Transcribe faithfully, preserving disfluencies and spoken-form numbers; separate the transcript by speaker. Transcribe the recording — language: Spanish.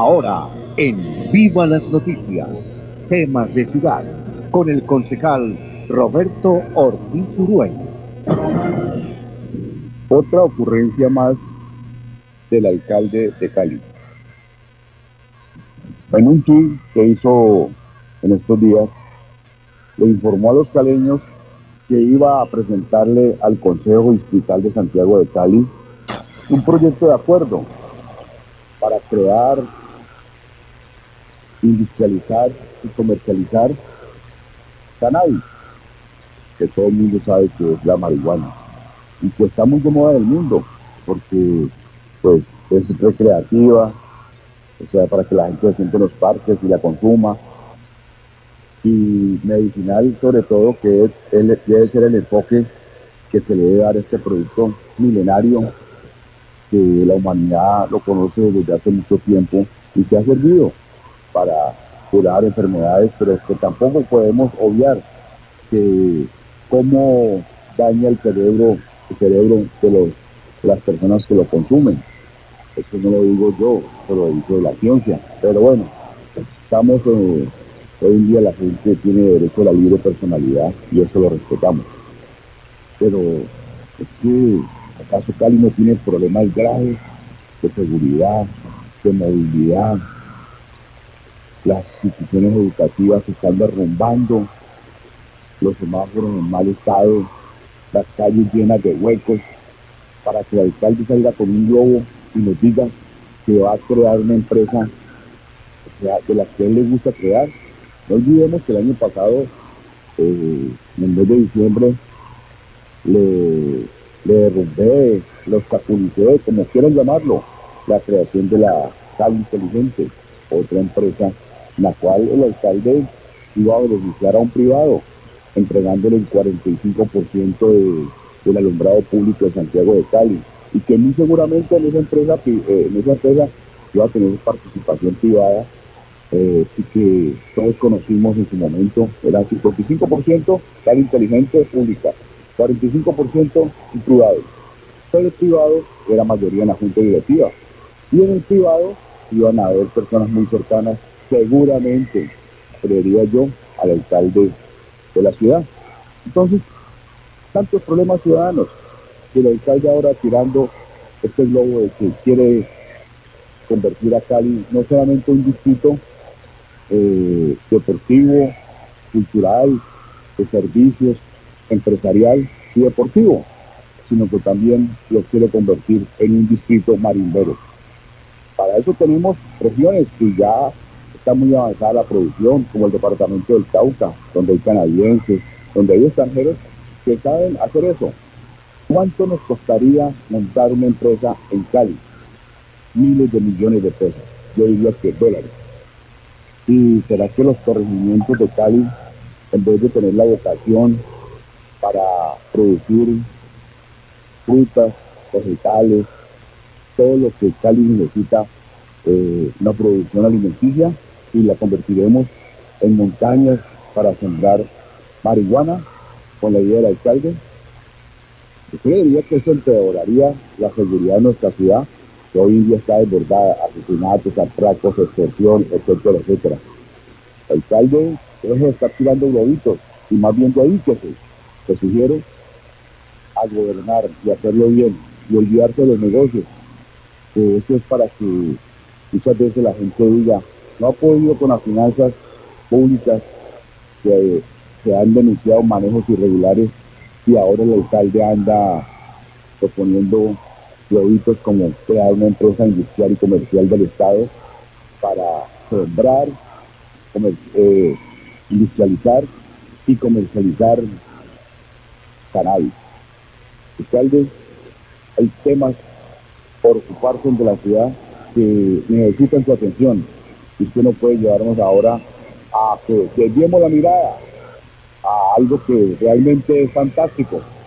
Speaker 1: Ahora, en Viva las Noticias, temas de ciudad, con el concejal Roberto Ortiz Urueña.
Speaker 2: Otra ocurrencia más del alcalde de Cali. En un tour que hizo en estos días, le informó a los caleños que iba a presentarle al Consejo Distrital de Santiago de Cali un proyecto de acuerdo para crear, industrializar y comercializar cannabis, que todo el mundo sabe que es la marihuana y que está muy de moda en el mundo porque pues es recreativa, o sea, para que la gente se siente en los parques y la consuma, y medicinal sobre todo, que es, el, debe ser el enfoque que se le debe dar a este producto milenario que la humanidad lo conoce desde hace mucho tiempo y que ha servido para curar enfermedades, pero que tampoco podemos obviar que cómo daña el cerebro, el cerebro de, los, de las personas que lo consumen. Eso no lo digo yo, eso lo dice la ciencia. Pero bueno, estamos eh, hoy en día la gente tiene derecho a la libre personalidad y eso lo respetamos. Pero es que acaso Cali no tiene problemas graves de seguridad, de movilidad. Las instituciones educativas se están derrumbando, los semáforos en mal estado, las calles llenas de huecos, para que el alcalde salga con un globo y nos diga que va a crear una empresa, o sea, de la que a él le gusta crear. No olvidemos que el año pasado, eh, en el mes de diciembre, le, le derrumbé, lo obstaculicé, como quieran llamarlo, la creación de la Cali Inteligente, otra empresa en la cual el alcalde iba a beneficiar a un privado, entregándole el cuarenta y cinco por ciento de, del alumbrado público de Santiago de Cali, y que muy seguramente en esa empresa, eh, en esa empresa iba a tener participación privada, eh, y que todos conocimos en su momento. Era cincuenta y cinco por ciento Cali Inteligente pública, cuarenta y cinco por ciento privado, pero el privado era mayoría en la junta directiva, y en el privado iban a haber personas muy cercanas, seguramente, creería yo, al alcalde de la ciudad. Entonces, tantos problemas ciudadanos, que el alcalde ahora tirando este globo de que quiere convertir a Cali no solamente un distrito eh, deportivo, cultural, de servicios, empresarial y deportivo, sino que también lo quiere convertir en un distrito marimbero. Para eso tenemos regiones que ya está muy avanzada la producción, como el departamento del Cauca, donde hay canadienses, donde hay extranjeros que saben hacer eso. ¿Cuánto nos costaría montar una empresa en Cali? Miles de millones de pesos, yo diría que dólares. ¿Y será que los corregimientos de Cali, en vez de tener la vocación para producir frutas, vegetales, todo lo que Cali necesita, eh, una producción alimenticia, y la convertiremos en montañas para sembrar marihuana con la idea del alcalde? Yo creería que eso empeoraría la seguridad de nuestra ciudad, que hoy en día está desbordada, asesinatos, atracos, extorsión, etcétera, etcétera. El alcalde deje de estar tirando globitos y más bien dedíquese, te sugiero, a gobernar y hacerlo bien y olvidarse de los negocios, que eso es para que muchas veces la gente diga, no ha podido con las finanzas públicas, que se han denunciado manejos irregulares, y ahora el alcalde anda proponiendo globitos como crear una empresa industrial y comercial del Estado para sembrar, comer, eh, industrializar y comercializar cannabis. Alcalde, hay temas por ocuparse de la ciudad que necesitan su atención, y usted no puede llevarnos ahora a que desviemos la mirada a algo que realmente es fantástico,